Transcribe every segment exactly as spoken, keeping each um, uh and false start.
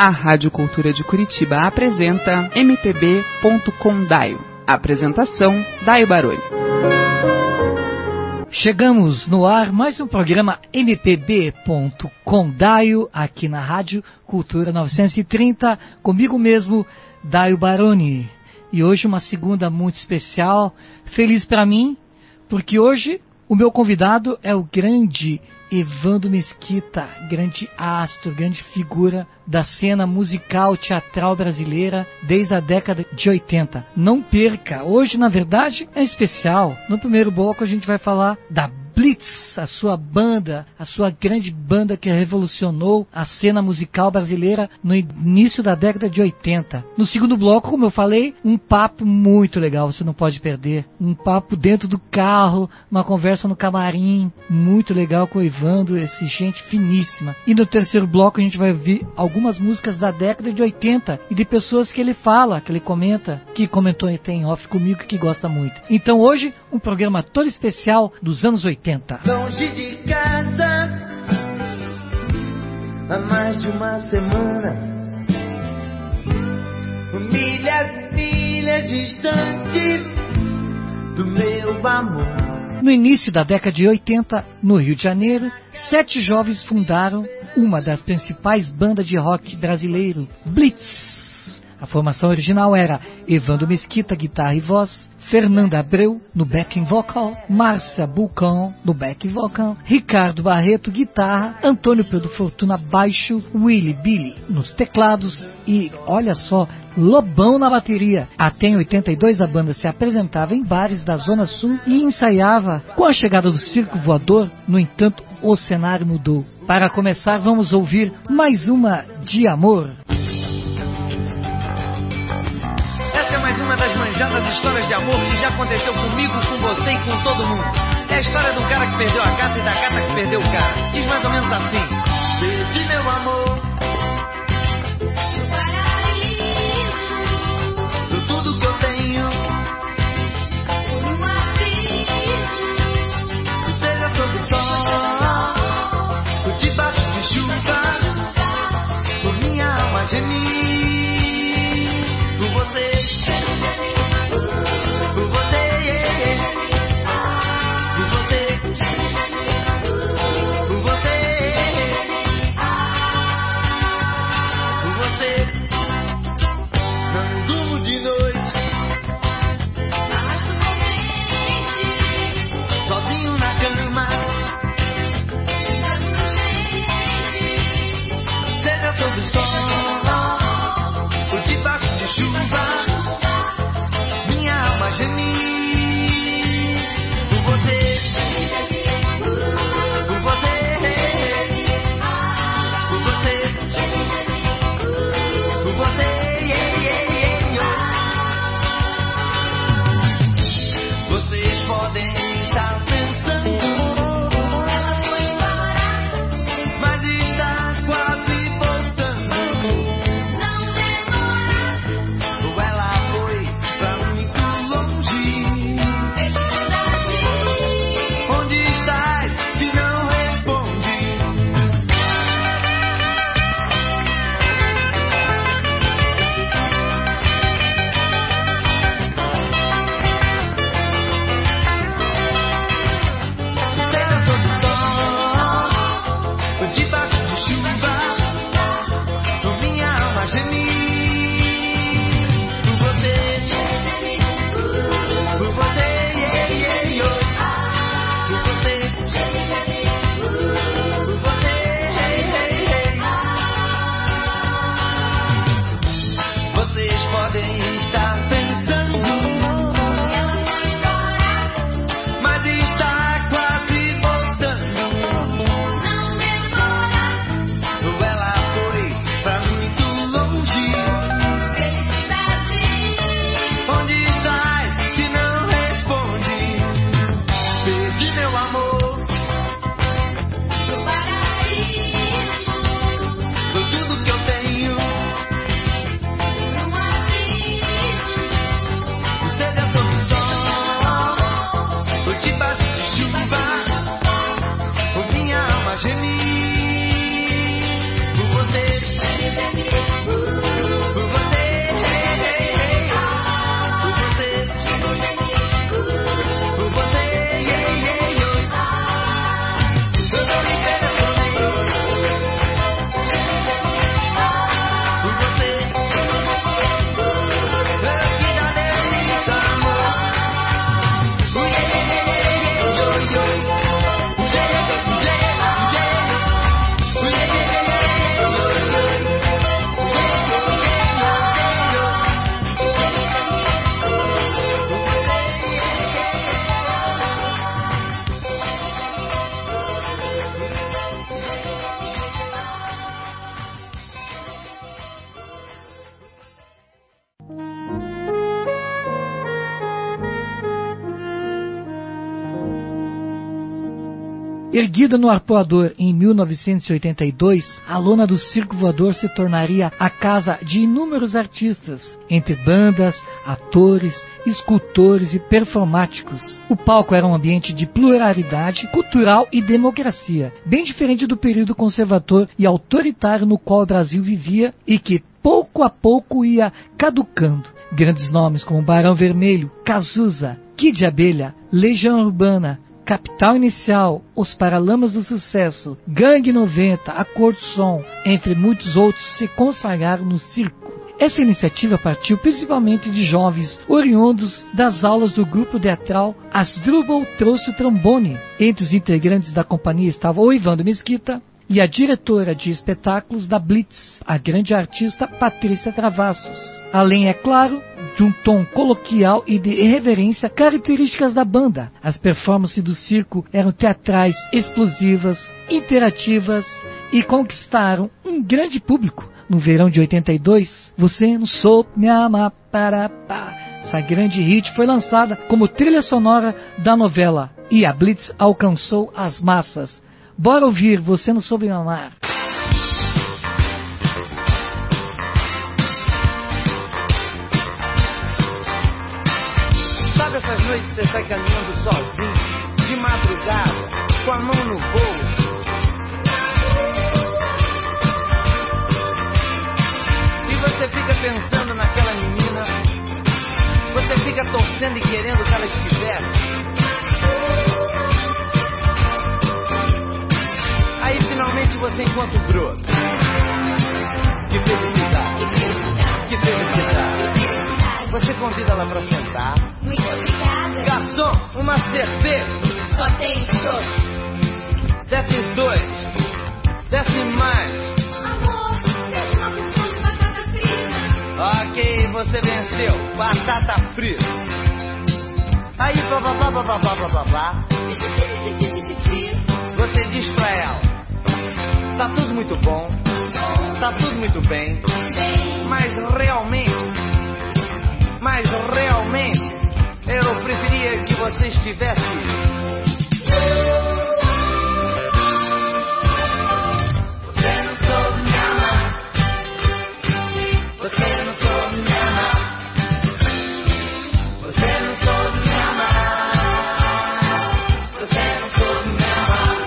A Rádio Cultura de Curitiba apresenta M P B ponto com Daio. Apresentação, Daio Baroni. Chegamos no ar mais um programa M P B ponto com Daio, aqui na Rádio Cultura novecentos e trinta, comigo mesmo, Daio Baroni. E hoje uma segunda muito especial, feliz para mim, porque hoje o meu convidado é o grande Evandro Mesquita, grande astro, grande figura da cena musical teatral brasileira desde a década de oitenta. Não perca, hoje na verdade é especial. No primeiro bloco a gente vai falar da Blitz, a sua banda, a sua grande banda que revolucionou a cena musical brasileira no início da década de oitenta. No segundo bloco, como eu falei, um papo muito legal, você não pode perder. Um papo dentro do carro, uma conversa no camarim, muito legal com o Evandro, esse gente finíssima. E no terceiro bloco a gente vai ouvir algumas músicas da década de oitenta e de pessoas que ele fala, que ele comenta, que comentou até em off comigo, que gosta muito. Então hoje, um programa todo especial dos anos oitenta. Longe de casa, há mais de uma semana, milhas e milhas distante do meu amor. No início da década de oitenta, no Rio de Janeiro, sete jovens fundaram uma das principais bandas de rock brasileiro, Blitz. A formação original era Evandro Mesquita, guitarra e voz, Fernanda Abreu, no backing vocal, Márcia Bulcão, no backing vocal, Ricardo Barreto, guitarra, Antônio Pedro Fortuna, baixo, Willy Billy, nos teclados e, olha só, Lobão na bateria. Até em oitenta e dois a banda se apresentava em bares da Zona Sul e ensaiava. Com a chegada do circo voador, no entanto, o cenário mudou. Para começar, vamos ouvir mais uma de amor. Mais uma das manjadas histórias de amor que já aconteceu comigo, com você e com todo mundo. É a história do cara que perdeu a gata e da gata que perdeu o cara. Diz mais ou menos assim: perdi meu amor, por tudo que eu tenho, seja sob sol, por debaixo de chuva, por minha alma gemir, por você. Ela foi pra muito longe. Erguida no Arpoador em mil novecentos e oitenta e dois, a lona do Circo Voador se tornaria a casa de inúmeros artistas, entre bandas, atores, escultores e performáticos. O palco era um ambiente de pluralidade cultural e democracia, bem diferente do período conservador e autoritário no qual o Brasil vivia e que pouco a pouco ia caducando. Grandes nomes como Barão Vermelho, Cazuza, Kid Abelha, Legião Urbana, Capital Inicial, Os Paralamas do Sucesso, Gangue noventa, Acordo Som, entre muitos outros, se consagraram no circo. Essa iniciativa partiu principalmente de jovens oriundos das aulas do grupo teatral Asdrubal trouxe o trombone. Entre os integrantes da companhia estavam o Ivandro Mesquita e a diretora de espetáculos da Blitz, a grande artista Patrícia Travassos. Além, é claro, de um tom coloquial e de irreverência características da banda. As performances do circo eram teatrais, explosivas, interativas e conquistaram um grande público. No verão de oitenta e dois, Você Não Soube Me Amar, para pá. Essa grande hit foi lançada como trilha sonora da novela e a Blitz alcançou as massas. Bora ouvir Você Não Soube Me Amar. Sabe essas noites você sai caminhando sozinho, de madrugada, com a mão no bolso? E você fica pensando naquela menina, você fica torcendo e querendo que ela estivesse. Aí finalmente você encontra o broto. Que felicidade, que felicidade, que felicidade. Você convida ela pra sentar. Muito obrigada. Garçom, uma cerveja. Só tem dois. Desce dois. Desce mais. Amor, deixa uma porção de batata frita. Ok, você venceu. Batata frita. Aí, blá blá blá blá blá blá blá blá. Você diz pra ela: tá tudo muito bom, tá tudo muito bem, mas realmente, mas realmente, eu preferia que você estivesse. Você não soube me amar, você não soube me amar, você não soube me amar, você não soube me amar.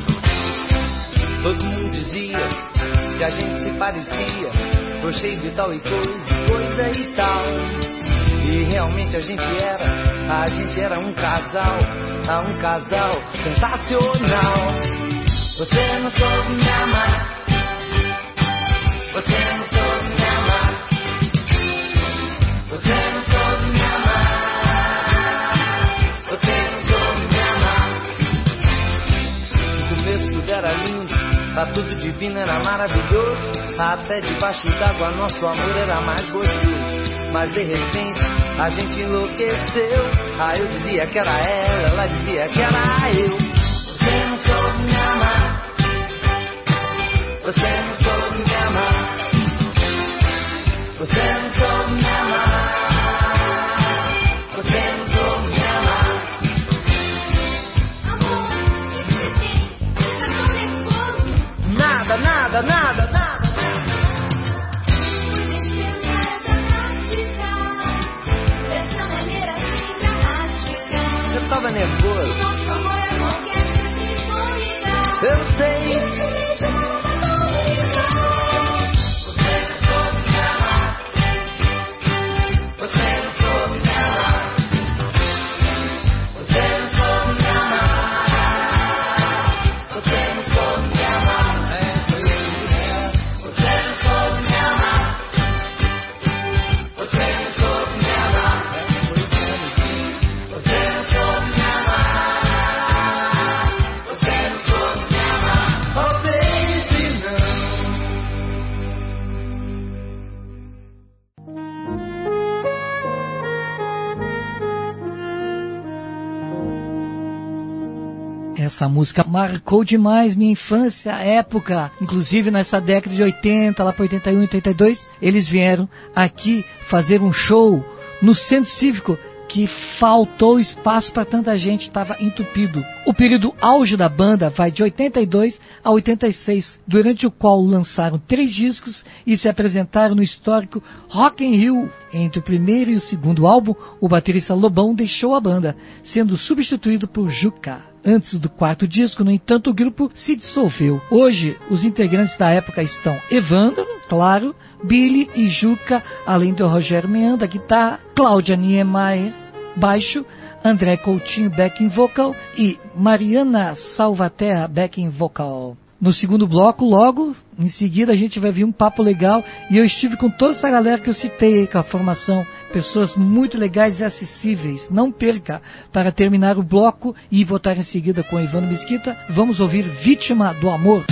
Todo mundo dizia que a gente se parecia, gostei de tal e coisa, coisa e tal. E realmente a gente era, a gente era um casal, ah, um casal sensacional. Você não soube me amar, você não soube me amar, você não soube me amar, você não soube me amar. No começo tudo era lindo, tá tudo divino, era maravilhoso. Até debaixo d'água nosso amor era mais gostoso. Mas de repente a gente enlouqueceu. Aí eu dizia que era ela, ela dizia que era eu. Você não soube me amar, você não soube me amar, você não soube me amar, você não soube me amar. Amor, o que você tem? Tá tão nervoso. Nada, nada, nada, nada. Dessa maneira assim dramática. Eu tava nervoso. Nosso amor é uma orquestra sinfônica. Eu sei. Você não soube me amar, você não soube me amar, você não soube me amar, você não soube me amar, você não soube me amar, você não soube me amar, você não soube me amar, você não soube me amar, oh baby, não. Essa música marcou demais minha infância, época, inclusive nessa década de oitenta, lá para oitenta e um, oitenta e dois, eles vieram aqui fazer um show no Centro Cívico que faltou espaço para tanta gente, estava entupido. O período auge da banda vai de oitenta e dois a oitenta e seis, durante o qual lançaram três discos e se apresentaram no histórico Rock in Rio. Entre o primeiro e o segundo álbum, o baterista Lobão deixou a banda, sendo substituído por Juca. Antes do quarto disco, no entanto, o grupo se dissolveu. Hoje, os integrantes da época estão Evandro, claro, Billy e Juca, além do Rogério Meanda, guitarra, Cláudia Niemeyer, baixo, André Coutinho, backing vocal, e Mariana Salvaterra, backing vocal. No segundo bloco, logo, em seguida, a gente vai ver um papo legal, e eu estive com toda essa galera que eu citei aí, com a formação, pessoas muito legais e acessíveis. Não perca, para terminar o bloco e votar em seguida com Ivano Mesquita, vamos ouvir Vítima do Amor.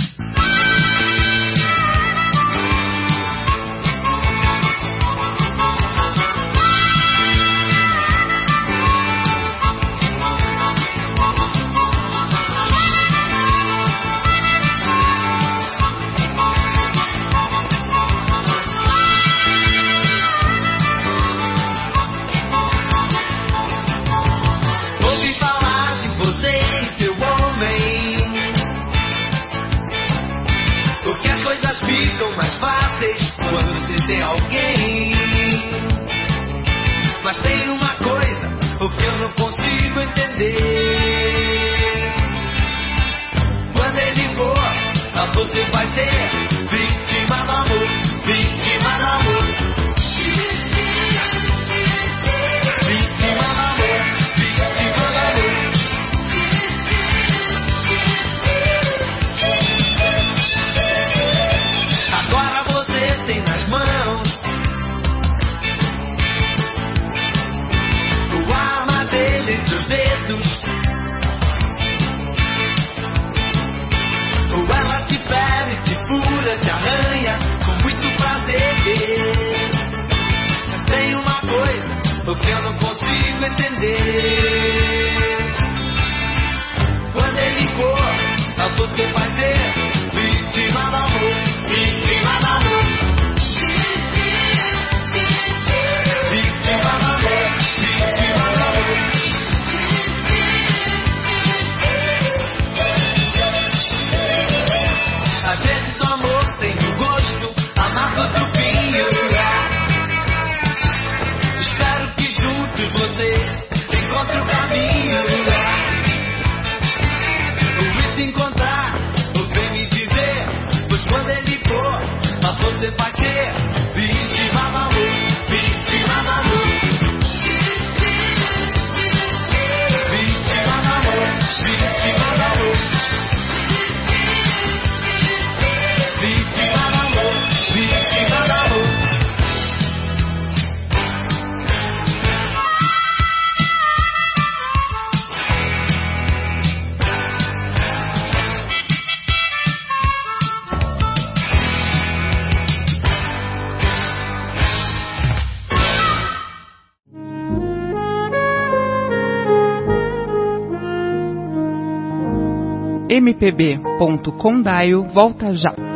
M P B ponto condaio volta já.